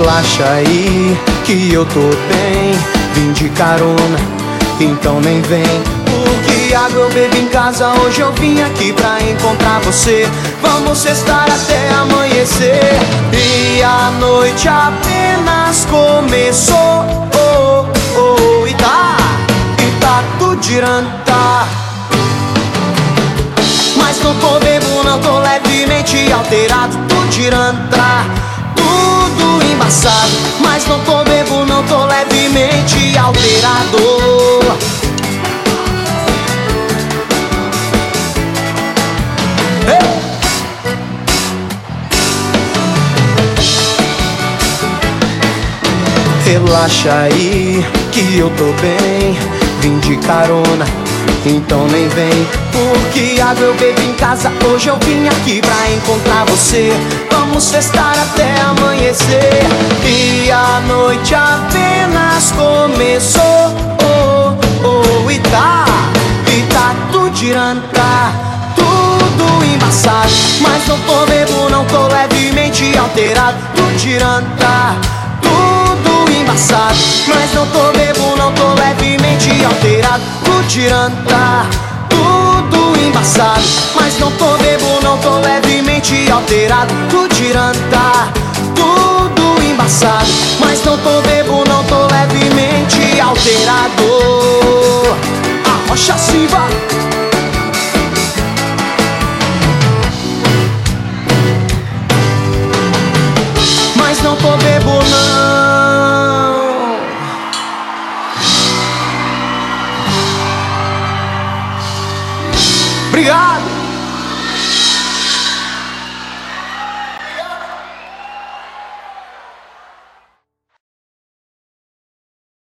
Relaxa aí, que eu tô bem. Vim de carona, então nem vem. Porque água eu bebo em casa, hoje eu vim aqui pra encontrar você. Vamos sextar até amanhecer. E a noite apenas começou. E tá tudo girando, tá. Mas não tô bebo, não tô levemente alterado. Tudo girando, tá. Tudo embaçado. Mas não tô bebo, não tô levemente alterado. Relaxa aí, que eu tô bem. Vim de carona, então nem vem. Porque água eu bebo em casa, hoje eu vim aqui pra encontrar você. Vamos festar até amanhecer. E a noite apenas começou. E tá tudo girando, tá tudo embaçado. Mas não tô bebo, não tô levemente alterado. Tudo girando, tá tudo embaçado. Mas não tô bebo, não tô levemente alterado. Tudo girando, tá tudo embaçado. Mas não tô bebo, não tô levemente alterado. Tudo girando, tá tudo embaçado. Mas não tô bebo, não tô levemente alterado. Arrocha Silva. Mas não tô bebo, não. Obrigado.